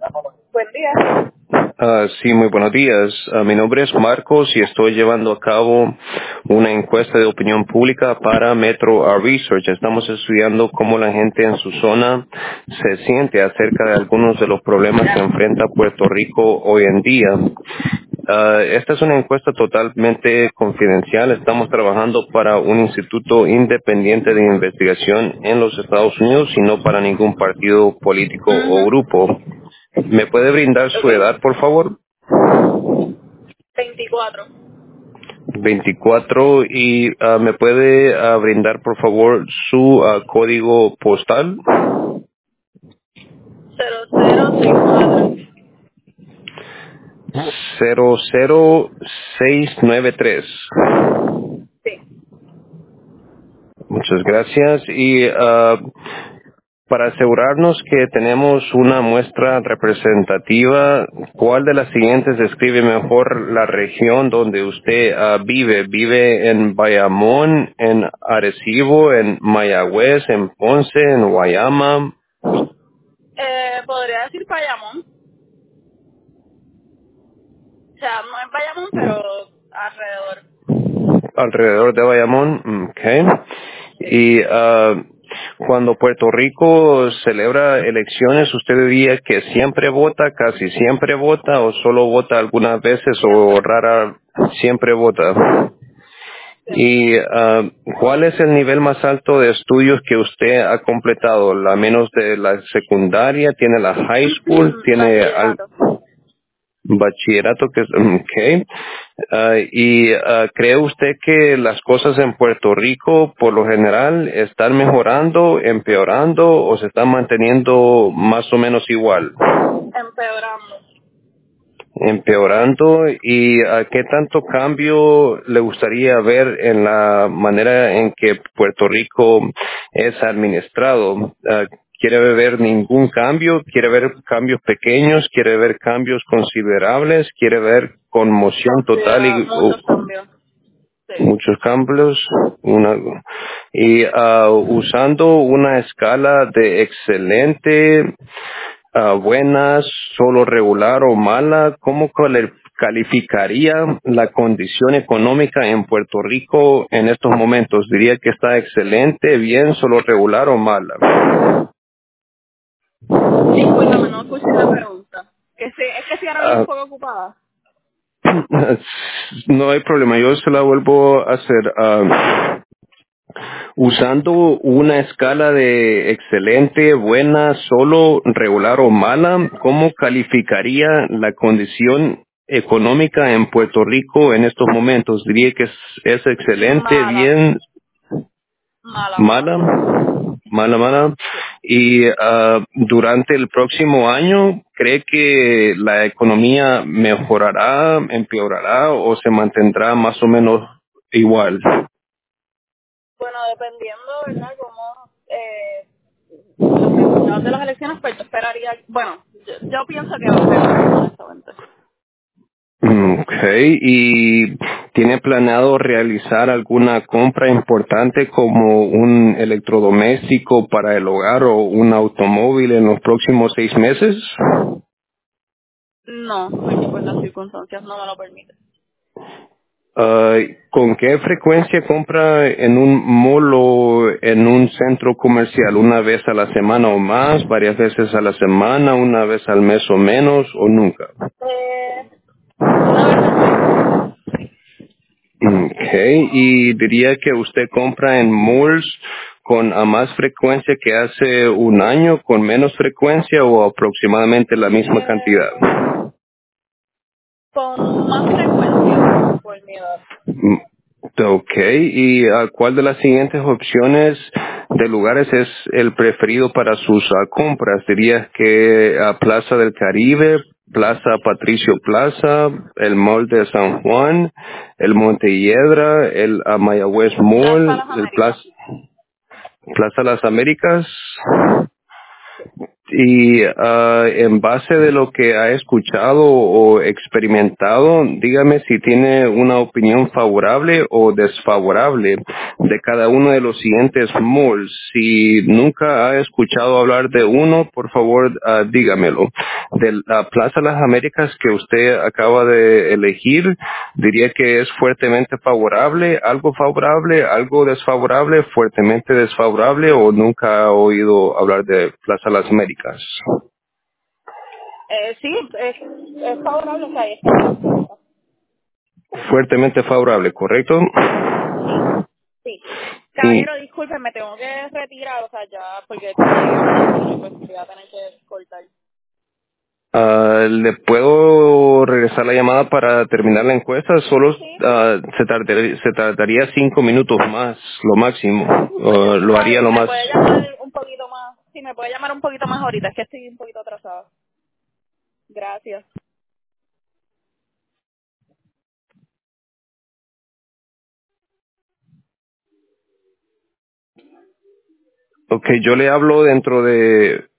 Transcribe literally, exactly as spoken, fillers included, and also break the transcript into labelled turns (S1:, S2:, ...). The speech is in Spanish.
S1: Buen día.
S2: Ah, sí, muy buenos días. Ah, mi nombre es Marcos y estoy llevando a cabo una encuesta de opinión pública para Metro ah, Research. Estamos estudiando cómo la gente en su zona se siente acerca de algunos de los problemas que enfrenta Puerto Rico hoy en día. Ah, esta es una encuesta totalmente confidencial. Estamos trabajando para un instituto independiente de investigación en los Estados Unidos y no para ningún partido político o
S1: Ujú.
S2: grupo. ¿Me puede brindar su
S1: Ok.
S2: edad, por favor?
S1: veinticuatro.
S2: veinticuatro. Y ah, me puede ah, brindar, por favor, su ah, código postal.
S1: cero cero seis nueve tres.
S2: Cero cero seis nueve tres.
S1: Sí.
S2: Muchas gracias. Y ah, para asegurarnos que tenemos una muestra representativa, ¿cuál de las siguientes describe mejor la región donde usted ah, vive? ¿Vive en Bayamón, en Arecibo, en Mayagüez, en Ponce, en Guayama?
S1: Eh, podría decir Bayamón. O sea, no es Bayamón, pero alrededor.
S2: Alrededor de Bayamón. Okay.
S1: Sí.
S2: Y ah, cuando Puerto Rico celebra elecciones, ¿usted diría que siempre vota, casi siempre vota, o solo vota algunas veces, o
S1: Siempre.
S2: rara siempre vota?
S1: Siempre.
S2: ¿Y ah, cuál es el nivel más alto de estudios que usted ha completado? ¿La menos de la secundaria? ¿Tiene la high school? ¿Tiene al
S1: Bachillerato.
S2: bachillerato? Que es, okay. Ah, ¿Y ah, cree usted que las cosas en Puerto Rico, por lo general, están mejorando, empeorando o se están manteniendo más o menos igual?
S1: Empeorando.
S2: Empeorando. ¿Y a qué tanto cambio le gustaría ver en la manera en que Puerto Rico es administrado? Ah, ¿Quiere ver ningún cambio? ¿Quiere ver cambios pequeños? ¿Quiere ver cambios considerables? ¿Quiere ver conmoción total
S1: Considera
S2: y uh,
S1: muchos cambios. Sí.
S2: muchos cambios? Una, y ah, usando una escala de excelente, ah, buenas, solo regular o mala, ¿cómo cali- calificaría la condición económica en Puerto Rico en estos momentos? ¿Diría que está excelente, bien, solo regular o mala?
S1: Discúlpame, no escuché la pregunta. Que sí, es que sí, ahora mismo un
S2: Ah,
S1: poco ocupada.
S2: no hay problema, yo se la vuelvo a hacer. ah, Usando una escala de excelente, buena, solo, regular o mala, ¿cómo calificaría la condición económica en Puerto Rico en estos momentos? Diría que es, es excelente,
S1: Mala.
S2: bien,
S1: Mala, mala.
S2: mala, mala, mala.
S1: Sí.
S2: Y ah, durante el próximo año, ¿cree que la economía mejorará, empeorará o se mantendrá más o menos igual?
S1: Bueno, dependiendo, ¿verdad? Como eh, los resultados de las elecciones, pues yo esperaría, bueno, yo, yo pienso que va a mejorar, honestamente.
S2: Okay, ¿y tiene planeado realizar alguna compra importante como un electrodoméstico para el hogar o un automóvil en los próximos seis meses?
S1: No, porque pues las circunstancias no me lo permiten.
S2: Ah, ¿Con qué frecuencia compra en un mall o en un centro comercial? ¿Una vez a la semana o más? ¿Varias veces a la semana? ¿Una vez al mes o menos? ¿O nunca?
S1: Eh, una vez al mes.
S2: Okay, y diría que usted compra en malls con a más frecuencia que hace un año, con menos frecuencia o aproximadamente la misma cantidad.
S1: Eh, con más frecuencia, por mi edad.
S2: Mm, Okay, ¿y ah, cuál de las siguientes opciones de lugares es el preferido para sus ah, compras? ¿Dirías que a Plaza del Caribe, Plaza Patricio Plaza, el Mall de San Juan, el Montelledra, el ah, Mayagüez
S1: Plaza
S2: Mall,
S1: Las
S2: el
S1: Américas.
S2: Plaza Plaza Las Américas? Y ah, en base de lo que ha escuchado o experimentado, dígame si tiene una opinión favorable o desfavorable de cada uno de los siguientes malls. Si nunca ha escuchado hablar de uno, por favor, ah, dígamelo. De la Plaza de las Américas que usted acaba de elegir, diría que es fuertemente favorable, algo favorable, algo desfavorable, fuertemente desfavorable, o nunca ha oído hablar de Plaza de las Américas.
S1: Eh, sí, es, es favorable, o sea, ahí está bien.
S2: Fuertemente favorable, ¿correcto?
S1: Sí, sí.
S2: Y
S1: Caballero, disculpe, me tengo que retirar, o sea, ya, porque como llegué a una zona, pues voy a tener que cortar.
S2: ah, le puedo regresar la llamada para terminar la encuesta. Solo
S1: Sí,
S2: ah, se, tardaría, se tardaría cinco minutos más, lo máximo. Ah, lo
S1: está
S2: haría
S1: bien,
S2: lo
S1: me
S2: más.
S1: puede llamar un poquito más, sí, me puede llamar un poquito más ahorita, es que estoy un poquito atrasada. Gracias.
S2: Ok, yo le hablo dentro de